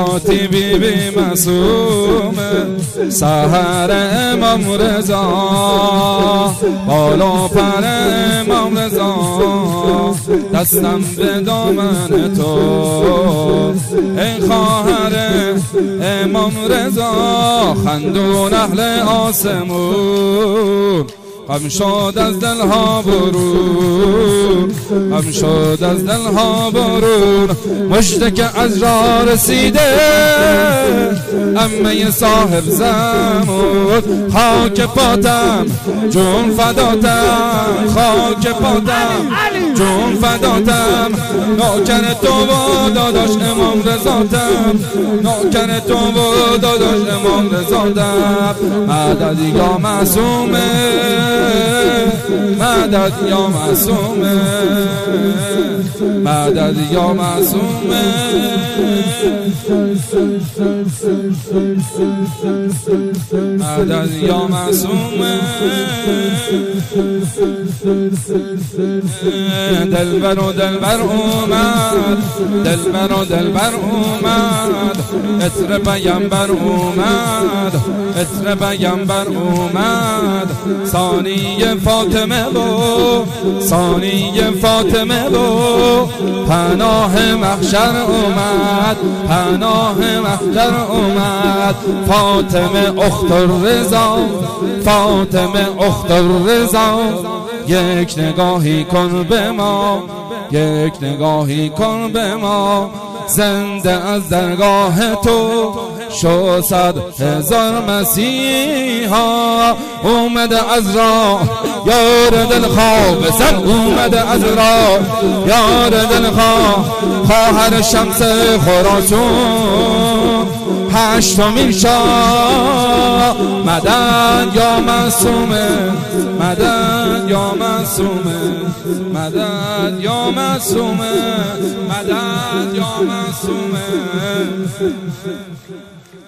فاتی بی بی معصومه، سحر امام رضا، بالا پر امام رضا، دستم به دامن تو ای خواهر امام رضا، خندون اهل آسمون، غم شد از دلها برون، غم شد از دلها برون، مژده که از راه رسیده عمه صاحب زمان، خاک پاتم جون فداتم، خاک پاتم جون فداتم، نوکر تو و داداش امام رضاتم، نوکر تو و داداش امام رضاتم، مدد یا معصومه، مدد یا معصومه، مدد یا معصومه، مدد یا معصومه، دلبر و دلبر اومد، دلبر و دلبر اومد، عطر پیامبر اومد، عطر پیامبر اومد، ثانی فاطمه و ثانی فاطمه و پناه محشر اومد، پناه محشر اومد، فاطمه اخت الرضا، فاطمه اخت الرضا، یک نگاهی کن به ما، یک نگاهی کن به ما، زنده از درگاه تو شو 100,000 مسیحا، اومده از راه یار دلخواه بزن، اومده از راه یار دلخواه، خواهر شمس خراسان، هشتمین شاه، مدد یا معصومه، مدد یا معصومه، مدد یا معصومه، مدد یا معصومه.